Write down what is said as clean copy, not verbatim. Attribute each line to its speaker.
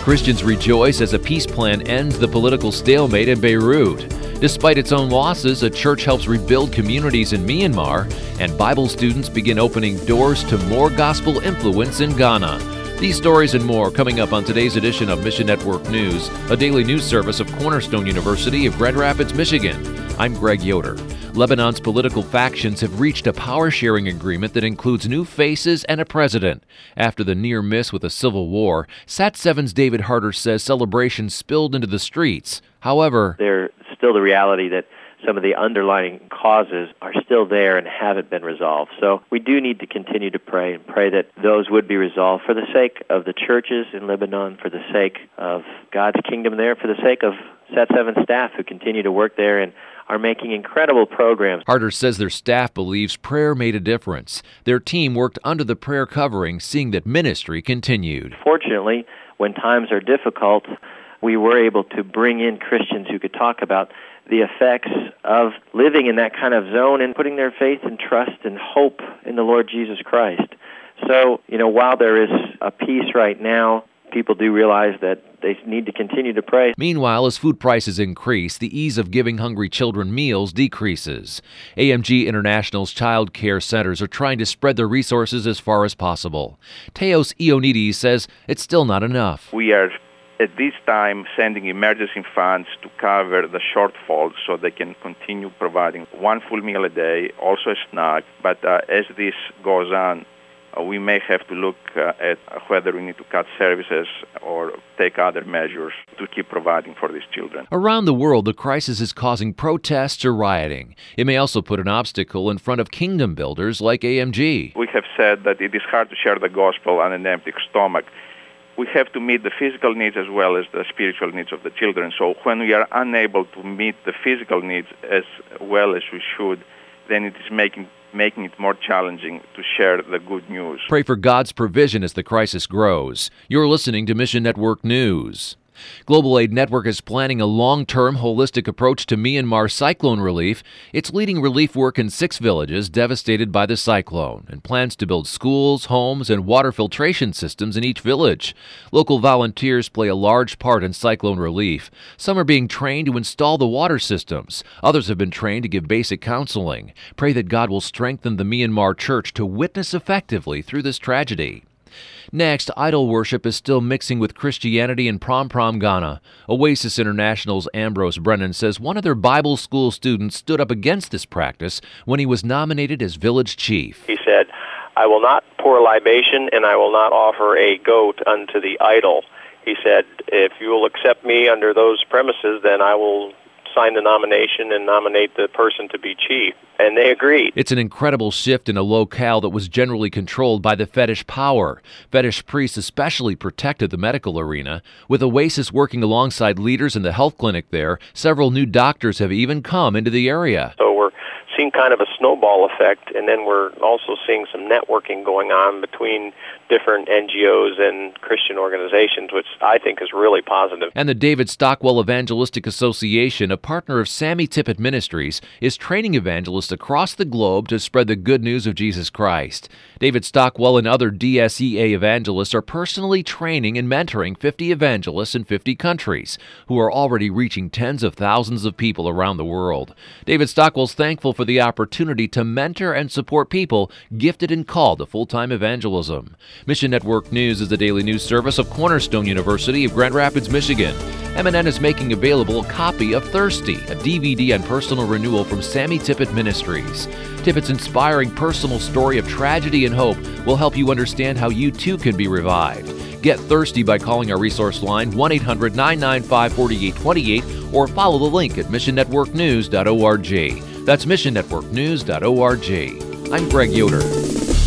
Speaker 1: Christians rejoice as a peace plan ends the political stalemate in Beirut. Despite its own losses, a church helps rebuild communities in Myanmar, and Bible students begin opening doors to more gospel influence in Ghana. These stories and more coming up on today's edition of Mission Network News, a daily news service of Cornerstone University of Grand Rapids, Michigan. I'm Greg Yoder. Lebanon's political factions have reached a power-sharing agreement that includes new faces and a president. After the near miss with a civil war, Sat7's David Harder says celebrations spilled into the streets. However,
Speaker 2: there's still the reality that some of the underlying causes are still there and haven't been resolved. So we do need to continue to pray and pray that those would be resolved for the sake of the churches in Lebanon, for the sake of God's kingdom there, for the sake of Sat7 staff who continue to work there and are making incredible programs.
Speaker 1: Harder says their staff believes prayer made a difference. Their team worked under the prayer covering, seeing that ministry continued.
Speaker 2: Fortunately, when times are difficult, we were able to bring in Christians who could talk about the effects of living in that kind of zone and putting their faith and trust and hope in the Lord Jesus Christ. So, while there is a peace right now, people do realize that they need to continue to pray.
Speaker 1: Meanwhile, as food prices increase, the ease of giving hungry children meals decreases. AMG International's child care centers are trying to spread their resources as far as possible. Teos Ioannidis says it's still not enough.
Speaker 3: We are at this time sending emergency funds to cover the shortfall so they can continue providing one full meal a day, also a snack. But as this goes on, we may have to look at whether we need to cut services or take other measures to keep providing for these children.
Speaker 1: Around the world, the crisis is causing protests or rioting. It may also put an obstacle in front of kingdom builders like AMG.
Speaker 3: We have said that it is hard to share the gospel on an empty stomach. We have to meet the physical needs as well as the spiritual needs of the children. So when we are unable to meet the physical needs as well as we should, then it is making it more challenging to share the good news.
Speaker 1: Pray for God's provision as the crisis grows. You're listening to Mission Network News. Global Aid Network is planning a long-term holistic approach to Myanmar cyclone relief. It's leading relief work in 6 villages devastated by the cyclone and plans to build schools, homes, and water filtration systems in each village. Local volunteers play a large part in cyclone relief. Some are being trained to install the water systems. Others have been trained to give basic counseling. Pray that God will strengthen the Myanmar church to witness effectively through this tragedy. Next, idol worship is still mixing with Christianity in Prom, Ghana. Oasis International's Ambrose Brennan says one of their Bible school students stood up against this practice when he was nominated as village chief.
Speaker 4: He said, "I will not pour libation and I will not offer a goat unto the idol." He said, "If you will accept me under those premises, then I will sign the nomination and nominate the person to be chief." And they agreed.
Speaker 1: It's an incredible shift in a locale that was generally controlled by the fetish power. Fetish priests especially protected the medical arena. With Oasis working alongside leaders in the health clinic there, several new doctors have even come into the area.
Speaker 4: So we're seeing kind of a snowball effect, and then we're also seeing some networking going on between different NGOs and Christian organizations, which I think is really positive.
Speaker 1: And the David Stockwell Evangelistic Association, a partner of Sammy Tippett Ministries, is training evangelists across the globe to spread the good news of Jesus Christ. David Stockwell and other DSEA evangelists are personally training and mentoring 50 evangelists in 50 countries who are already reaching tens of thousands of people around the world. David Stockwell's thankful for the opportunity to mentor and support people gifted and called to full-time evangelism. Mission Network News is the daily news service of Cornerstone University of Grand Rapids, Michigan. MNN is making available a copy of Thirsty, a DVD on personal renewal from Sammy Tippett Ministries. Tippett's inspiring personal story of tragedy and hope will help you understand how you too can be revived. Get Thirsty by calling our resource line 1-800-995-4828 or follow the link at missionnetworknews.org. That's missionnetworknews.org. I'm Greg Yoder.